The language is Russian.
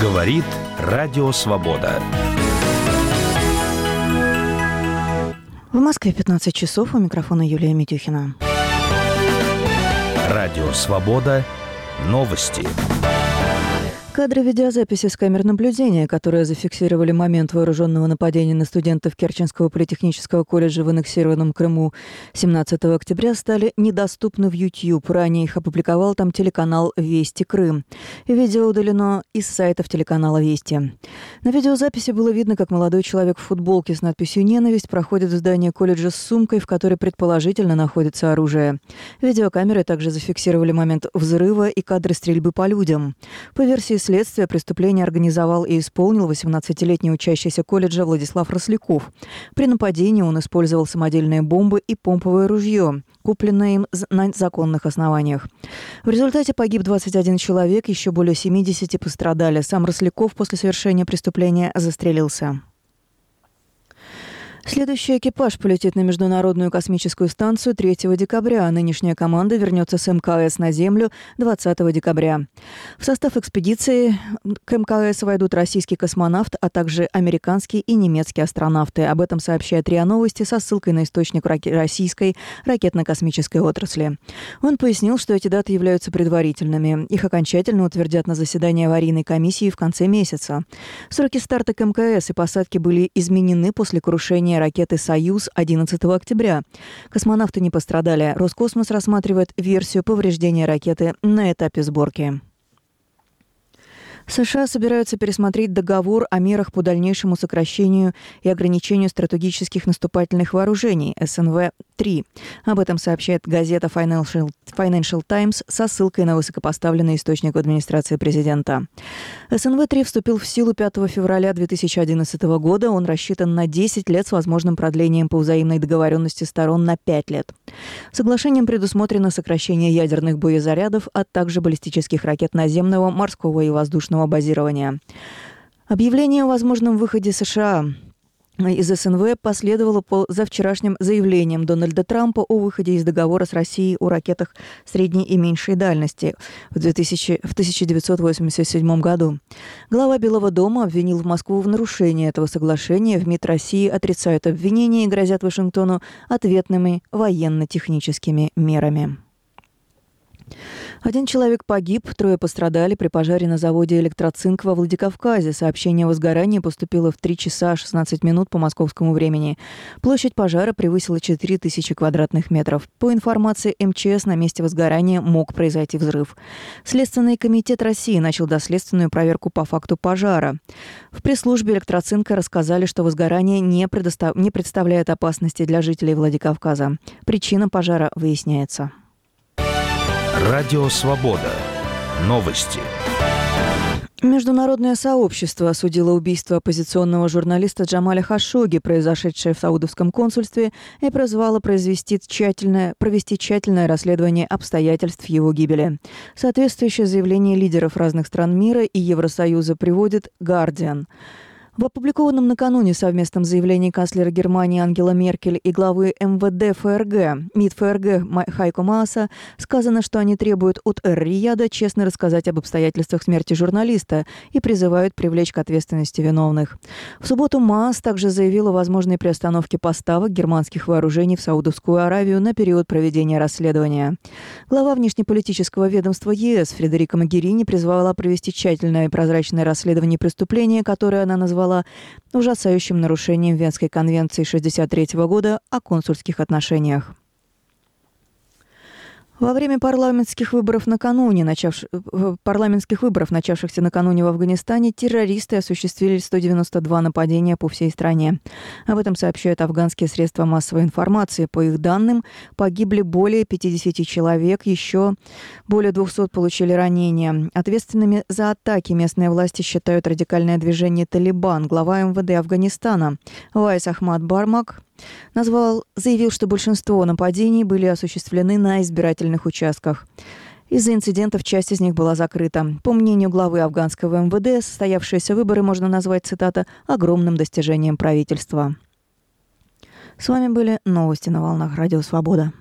Говорит Радио Свобода. В Москве 15 часов. У микрофона Юлия Митюхина. Радио Свобода. Новости. Кадры видеозаписи с камер наблюдения, которые зафиксировали момент вооруженного нападения на студентов Керченского политехнического колледжа в аннексированном Крыму 17 октября, стали недоступны в YouTube. Ранее их опубликовал там телеканал «Вести Крым». Видео удалено из сайтов телеканала «Вести». На видеозаписи было видно, как молодой человек в футболке с надписью «Ненависть» проходит в здание колледжа с сумкой, в которой предположительно находится оружие. Видеокамеры также зафиксировали момент взрыва и кадры стрельбы по людям. По версии следствия, преступление организовал и исполнил 18-летний учащийся колледжа Владислав Росляков. При нападении он использовал самодельные бомбы и помповое ружье, купленное им на законных основаниях. В результате погиб 21 человек, еще более 70 пострадали. Сам Росляков после совершения преступления застрелился. Следующий экипаж полетит на Международную космическую станцию 3 декабря, а нынешняя команда вернется с МКС на Землю 20 декабря. В состав экспедиции к МКС войдут российский космонавт, а также американские и немецкие астронавты. Об этом сообщает РИА Новости со ссылкой на источник российской ракетно-космической отрасли. Он пояснил, что эти даты являются предварительными. Их окончательно утвердят на заседании аварийной комиссии в конце месяца. Сроки старта к МКС и посадки были изменены после крушения ракеты «Союз» 11 октября. Космонавты не пострадали. Роскосмос рассматривает версию повреждения ракеты на этапе сборки. США собираются пересмотреть договор о мерах по дальнейшему сокращению и ограничению стратегических наступательных вооружений СНВ-3. Об этом сообщает газета Financial Times со ссылкой на высокопоставленный источник в администрации президента. СНВ-3 вступил в силу 5 февраля 2011 года. Он рассчитан на 10 лет с возможным продлением по взаимной договоренности сторон на 5 лет. Соглашением предусмотрено сокращение ядерных боезарядов, а также баллистических ракет наземного, морского и воздушного базирования. Объявление о возможном выходе США из СНВ последовало за вчерашним заявлением Дональда Трампа о выходе из договора с Россией о ракетах средней и меньшей дальности в 1987 году. Глава Белого дома обвинил Москву в нарушении этого соглашения. В МИД России отрицают обвинения и грозят Вашингтону ответными военно-техническими мерами. 1 человек погиб, 3 пострадали при пожаре на заводе «Электроцинк» во Владикавказе. Сообщение о возгорании поступило в 3 часа 16 минут по московскому времени. Площадь пожара превысила 4000 квадратных метров. По информации МЧС, на месте возгорания мог произойти взрыв. Следственный комитет России начал доследственную проверку по факту пожара. В пресс-службе «Электроцинка» рассказали, что возгорание не представляет опасности для жителей Владикавказа. Причина пожара выясняется. Радио Свобода. Новости. Международное сообщество осудило убийство оппозиционного журналиста Джамаля Хашогги, произошедшее в Саудовском консульстве, и призвало провести тщательное расследование обстоятельств его гибели. Соответствующее заявление лидеров разных стран мира и Евросоюза приводит «Гардиан». В опубликованном накануне совместном заявлении канцлера Германии Ангела Меркель и главы МИД ФРГ Хайко Мааса сказано, что они требуют от Эр-Рияда честно рассказать об обстоятельствах смерти журналиста и призывают привлечь к ответственности виновных. В субботу Маас также заявил о возможной приостановке поставок германских вооружений в Саудовскую Аравию на период проведения расследования. Глава внешнеполитического ведомства ЕС Фредерика Могерини призвала провести тщательное и прозрачное расследование преступления, которое она назвала ужасающим нарушением Венской конвенции 1963 года о консульских отношениях. Во время парламентских выборов, начавшихся накануне в Афганистане, террористы осуществили 192 нападения по всей стране. Об этом сообщают афганские средства массовой информации. По их данным, погибли более 50 человек, еще более 200 получили ранения. Ответственными за атаки местные власти считают радикальное движение «Талибан». Глава МВД Афганистана Вайс Ахмад Бармак заявил, что большинство нападений были осуществлены на избирательных участках. Из-за инцидентов часть из них была закрыта. По мнению главы афганского МВД, состоявшиеся выборы можно назвать, цитата, «огромным достижением правительства». С вами были новости на волнах Радио Свобода.